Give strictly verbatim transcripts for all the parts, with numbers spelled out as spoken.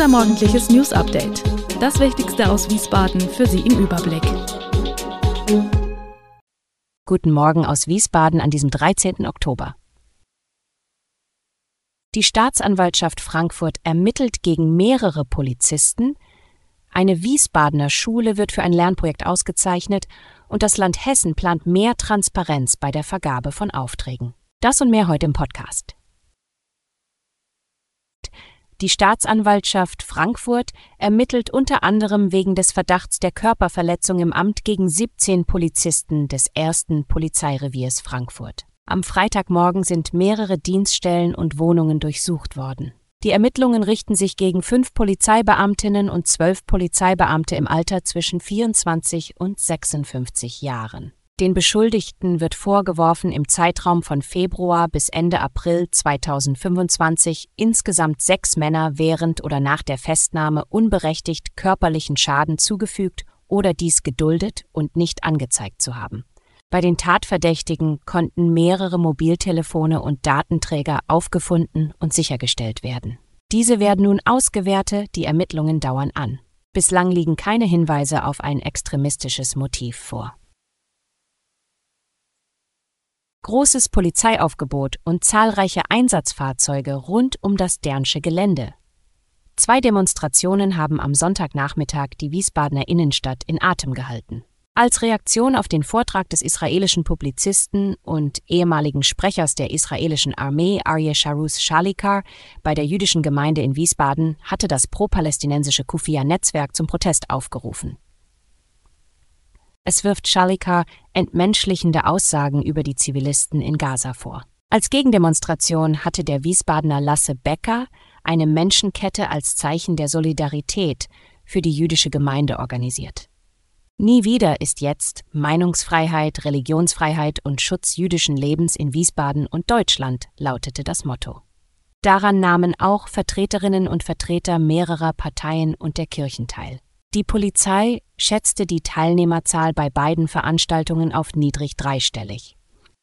Unser morgendliches News-Update. Das Wichtigste aus Wiesbaden für Sie im Überblick. Guten Morgen aus Wiesbaden an diesem dreizehnten Oktober. Die Staatsanwaltschaft Frankfurt ermittelt gegen mehrere Polizisten, eine Wiesbadener Schule wird für ein Lernprojekt ausgezeichnet und das Land Hessen plant mehr Transparenz bei der Vergabe von Aufträgen. Das und mehr heute im Podcast. Die Staatsanwaltschaft Frankfurt ermittelt unter anderem wegen des Verdachts der Körperverletzung im Amt gegen siebzehn Polizisten des ersten Polizeireviers Frankfurt. Am Freitagmorgen sind mehrere Dienststellen und Wohnungen durchsucht worden. Die Ermittlungen richten sich gegen fünf Polizeibeamtinnen und zwölf Polizeibeamte im Alter zwischen vierundzwanzig und sechsundfünfzig Jahren. Den Beschuldigten wird vorgeworfen, im Zeitraum von Februar bis Ende April zweitausendfünfundzwanzig insgesamt sechs Männer während oder nach der Festnahme unberechtigt körperlichen Schaden zugefügt oder dies geduldet und nicht angezeigt zu haben. Bei den Tatverdächtigen konnten mehrere Mobiltelefone und Datenträger aufgefunden und sichergestellt werden. Diese werden nun ausgewertet, die Ermittlungen dauern an. Bislang liegen keine Hinweise auf ein extremistisches Motiv vor. Großes Polizeiaufgebot und zahlreiche Einsatzfahrzeuge rund um das Dernsche Gelände. Zwei Demonstrationen haben am Sonntagnachmittag die Wiesbadener Innenstadt in Atem gehalten. Als Reaktion auf den Vortrag des israelischen Publizisten und ehemaligen Sprechers der israelischen Armee Aryeh Sharus Shalikar bei der jüdischen Gemeinde in Wiesbaden hatte das pro-palästinensische Kufiyya-Netzwerk zum Protest aufgerufen. Es wirft Shalikar entmenschlichende Aussagen über die Zivilisten in Gaza vor. Als Gegendemonstration hatte der Wiesbadener Lasse Becker eine Menschenkette als Zeichen der Solidarität für die jüdische Gemeinde organisiert. Nie wieder ist jetzt Meinungsfreiheit, Religionsfreiheit und Schutz jüdischen Lebens in Wiesbaden und Deutschland, lautete das Motto. Daran nahmen auch Vertreterinnen und Vertreter mehrerer Parteien und der Kirchen teil. Die Polizei schätzte die Teilnehmerzahl bei beiden Veranstaltungen auf niedrig dreistellig.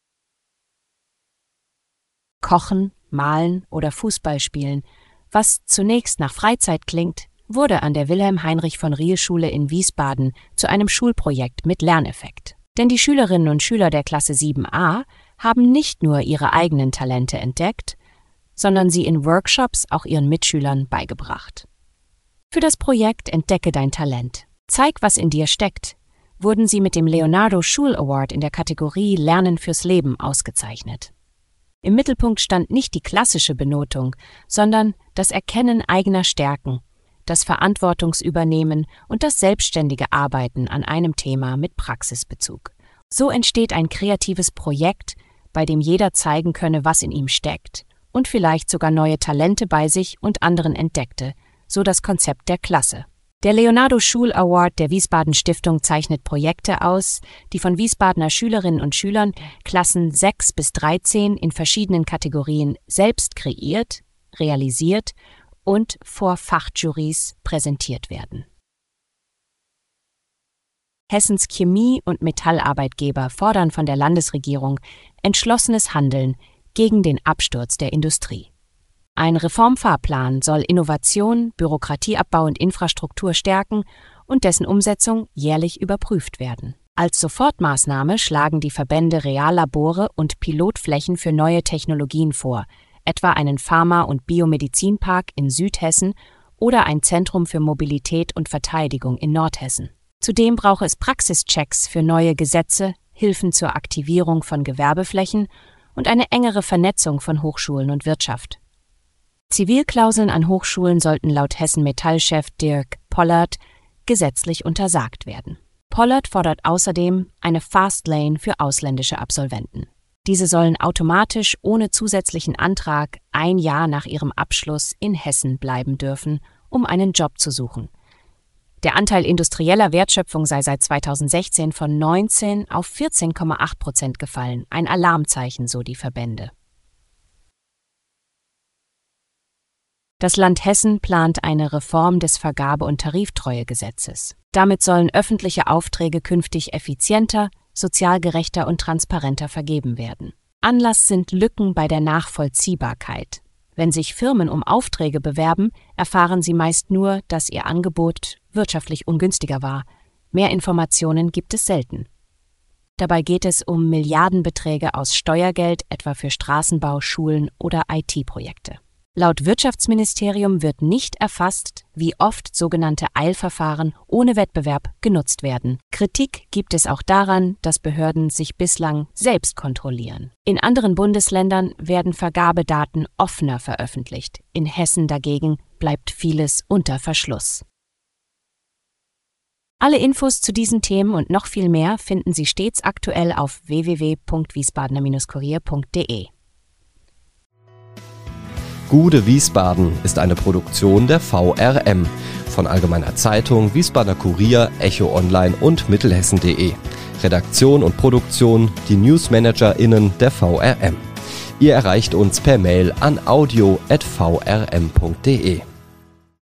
Kochen, Malen oder Fußball spielen, was zunächst nach Freizeit klingt, wurde an der Wilhelm-Heinrich-von-Riel-Schule in Wiesbaden zu einem Schulprojekt mit Lerneffekt. Denn die Schülerinnen und Schüler der Klasse sieben a haben nicht nur ihre eigenen Talente entdeckt, sondern sie in Workshops auch ihren Mitschülern beigebracht. Für das Projekt Entdecke dein Talent. Zeig, was in dir steckt, wurden sie mit dem Leonardo Schul Award in der Kategorie Lernen fürs Leben ausgezeichnet. Im Mittelpunkt stand nicht die klassische Benotung, sondern das Erkennen eigener Stärken, das Verantwortungsübernehmen und das selbstständige Arbeiten an einem Thema mit Praxisbezug. So entsteht ein kreatives Projekt, bei dem jeder zeigen könne, was in ihm steckt und vielleicht sogar neue Talente bei sich und anderen entdeckte, so das Konzept der Klasse. Der Leonardo Schul Award der Wiesbaden Stiftung zeichnet Projekte aus, die von Wiesbadener Schülerinnen und Schülern Klassen sechs bis dreizehn in verschiedenen Kategorien selbst kreiert, realisiert und vor Fachjurys präsentiert werden. Hessens Chemie- und Metallarbeitgeber fordern von der Landesregierung entschlossenes Handeln gegen den Absturz der Industrie. Ein Reformfahrplan soll Innovation, Bürokratieabbau und Infrastruktur stärken und dessen Umsetzung jährlich überprüft werden. Als Sofortmaßnahme schlagen die Verbände Reallabore und Pilotflächen für neue Technologien vor, etwa einen Pharma- und Biomedizinpark in Südhessen oder ein Zentrum für Mobilität und Verteidigung in Nordhessen. Zudem brauche es Praxischecks für neue Gesetze, Hilfen zur Aktivierung von Gewerbeflächen und eine engere Vernetzung von Hochschulen und Wirtschaft. Zivilklauseln an Hochschulen sollten laut Hessen-Metall-Chef Dirk Pollert gesetzlich untersagt werden. Pollert fordert außerdem eine Fastlane für ausländische Absolventen. Diese sollen automatisch ohne zusätzlichen Antrag ein Jahr nach ihrem Abschluss in Hessen bleiben dürfen, um einen Job zu suchen. Der Anteil industrieller Wertschöpfung sei seit zweitausendsechzehn von neunzehn auf vierzehn Komma acht Prozent gefallen, ein Alarmzeichen, so die Verbände. Das Land Hessen plant eine Reform des Vergabe- und Tariftreuegesetzes. Damit sollen öffentliche Aufträge künftig effizienter, sozial gerechter und transparenter vergeben werden. Anlass sind Lücken bei der Nachvollziehbarkeit. Wenn sich Firmen um Aufträge bewerben, erfahren sie meist nur, dass ihr Angebot wirtschaftlich ungünstiger war. Mehr Informationen gibt es selten. Dabei geht es um Milliardenbeträge aus Steuergeld, etwa für Straßenbau, Schulen oder I T-Projekte. Laut Wirtschaftsministerium wird nicht erfasst, wie oft sogenannte Eilverfahren ohne Wettbewerb genutzt werden. Kritik gibt es auch daran, dass Behörden sich bislang selbst kontrollieren. In anderen Bundesländern werden Vergabedaten offener veröffentlicht. In Hessen dagegen bleibt vieles unter Verschluss. Alle Infos zu diesen Themen und noch viel mehr finden Sie stets aktuell auf w w w punkt wiesbadener Kurier punkt d e. Gude Wiesbaden ist eine Produktion der V R M von Allgemeiner Zeitung, Wiesbadener Kurier, Echo Online und Mittelhessen punkt de. Redaktion und Produktion die NewsmanagerInnen der V R M. Ihr erreicht uns per Mail an audio at v r m punkt d e.